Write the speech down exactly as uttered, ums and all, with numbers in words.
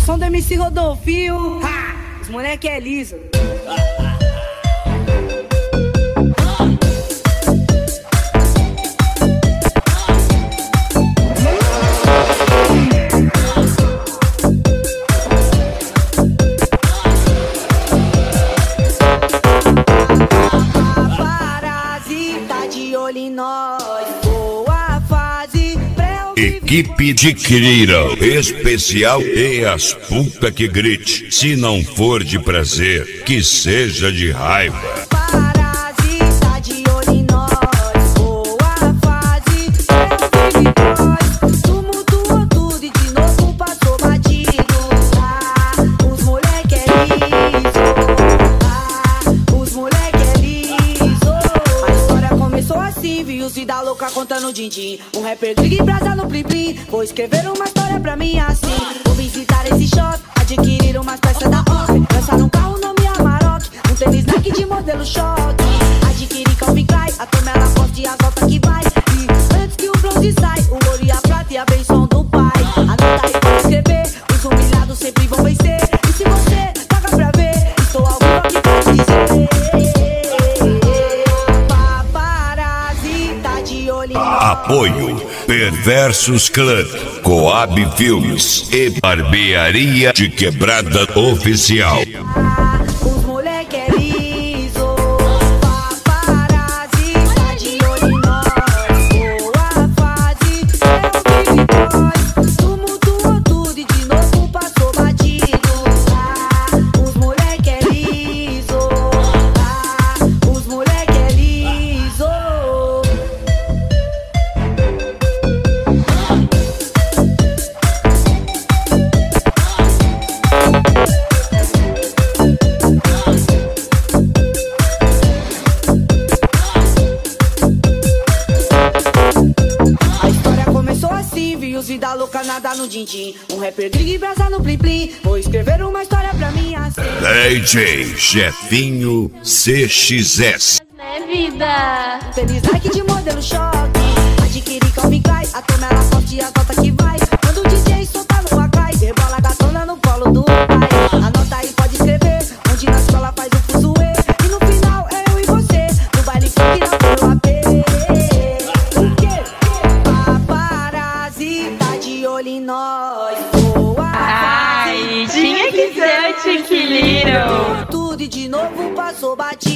som do M C Rodolfinho. Ha! Os moleque é liso. Equipe de Quirira, especial e as puta que grite. Se não for de prazer, que seja de raiva. Parasita de olho em nós, boa fase, é o nós. Tumultuou tudo e de novo passou batido. Ah, os moleque é liso. Ah, os moleque é liso. A história começou assim, vi os vida louca contando din-din. Um rapper liga e brasa no plim-plim. Vou escrever uma história pra mim assim. Vou visitar esse shopping, adquirir umas peças da Off. Lançar um carro nome Amarok, um tênis Nike de modelo choque. Adquirir Calvin Klein, a turma ela posta e as voltas que vai. E antes que o bronze sai, o ouro e a prata e a benção do pai. Anota aí pra escrever, os humilhados sempre vão vencer. E se você paga pra ver, estou ao vivo aqui pra dizer. Paparazzi de olho em nós. Apoio Perversos Clan, Coab Filmes e Barbearia de Quebrada Oficial. Os moleque é liso. Paparazzi tá de olho em nós. Boa fase, é o nós. Tumultuou tudo e de novo passou batido. Ah, os moleque é liso. Ah, os moleque é liso. A história começou assim, vi os vida louca nada no din-din. Um rapper liga e brasa no plim-plim. Vou escrever uma história pra mim assim. D J Jefinho C X S. Né, vida? Tênis Nike de modelo choque. Adquirir Calvin Klein, a turma ela poste e a volta que vai. Quando o D J solta no acai, rebola a gatona no colo do pai. Anota aí, pode escrever, onde na escola faz o fuzuê. E no final é eu e você, no baile funk não tem o A P. O quê? Paparazzi tá de olho em nós. Boa Ai, tinha que ser o Chiquiliro. tudo e de novo passou batido.